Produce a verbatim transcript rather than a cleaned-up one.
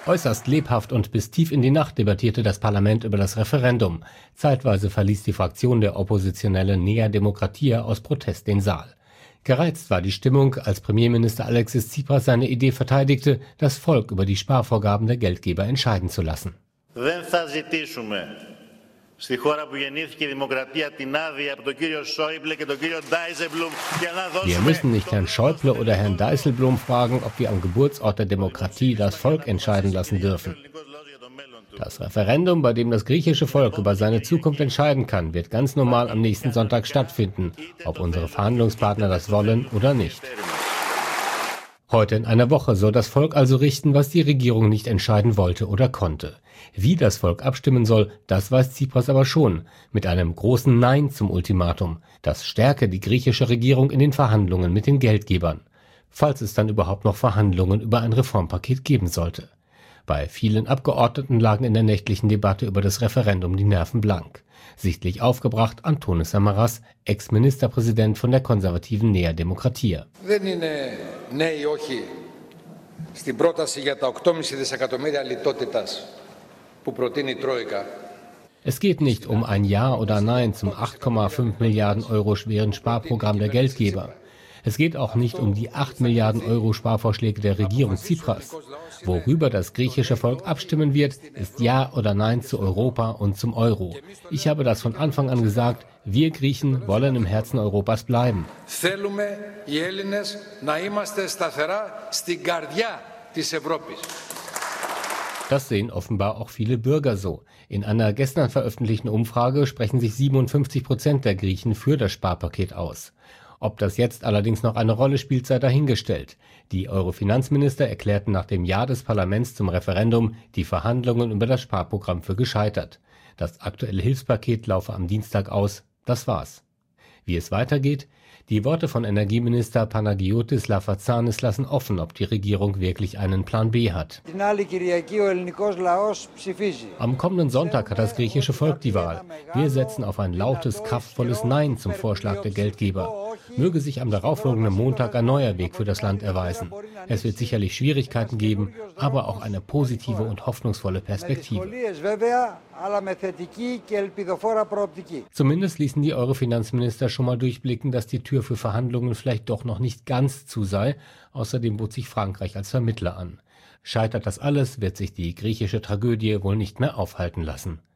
Äußerst lebhaft und bis tief in die Nacht debattierte das Parlament über das Referendum. Zeitweise verließ die Fraktion der Oppositionelle Nea Demokratia aus Protest den Saal. Gereizt war die Stimmung, als Premierminister Alexis Tsipras seine Idee verteidigte, das Volk über die Sparvorgaben der Geldgeber entscheiden zu lassen. Wir müssen nicht Herrn Schäuble oder Herrn Dijsselbloem fragen, ob wir am Geburtsort der Demokratie das Volk entscheiden lassen dürfen. Das Referendum, bei dem das griechische Volk über seine Zukunft entscheiden kann, wird ganz normal am nächsten Sonntag stattfinden, ob unsere Verhandlungspartner das wollen oder nicht. Heute in einer Woche soll das Volk also richten, was die Regierung nicht entscheiden wollte oder konnte. Wie das Volk abstimmen soll, das weiß Tsipras aber schon, mit einem großen Nein zum Ultimatum. Das stärke die griechische Regierung in den Verhandlungen mit den Geldgebern, falls es dann überhaupt noch Verhandlungen über ein Reformpaket geben sollte. Bei vielen Abgeordneten lagen in der nächtlichen Debatte über das Referendum die Nerven blank. Sichtlich aufgebracht Antonis Samaras, Ex-Ministerpräsident von der konservativen Nea Demokratia. Es geht nicht um ein Ja oder Nein zum acht Komma fünf Milliarden Euro schweren Sparprogramm der Geldgeber. Es geht auch nicht um die acht Milliarden Euro Sparvorschläge der Regierung Tsipras. Worüber das griechische Volk abstimmen wird, ist Ja oder Nein zu Europa und zum Euro. Ich habe das von Anfang an gesagt, wir Griechen wollen im Herzen Europas bleiben. Das sehen offenbar auch viele Bürger so. In einer gestern veröffentlichten Umfrage sprechen sich siebenundfünfzig Prozent der Griechen für das Sparpaket aus. Ob das jetzt allerdings noch eine Rolle spielt, sei dahingestellt. Die Euro-Finanzminister erklärten nach dem Ja des Parlaments zum Referendum die Verhandlungen über das Sparprogramm für gescheitert. Das aktuelle Hilfspaket laufe am Dienstag aus. Das war's. Wie es weitergeht? Die Worte von Energieminister Panagiotis Lafazanis lassen offen, ob die Regierung wirklich einen Plan B hat. Am kommenden Sonntag hat das griechische Volk die Wahl. Wir setzen auf ein lautes, kraftvolles Nein zum Vorschlag der Geldgeber. Möge sich am darauffolgenden Montag ein neuer Weg für das Land erweisen. Es wird sicherlich Schwierigkeiten geben, aber auch eine positive und hoffnungsvolle Perspektive. Zumindest ließen die Euro-Finanzminister schon mal durchblicken, dass die Tür für Verhandlungen vielleicht doch noch nicht ganz zu sei. Außerdem bot sich Frankreich als Vermittler an. Scheitert das alles, wird sich die griechische Tragödie wohl nicht mehr aufhalten lassen.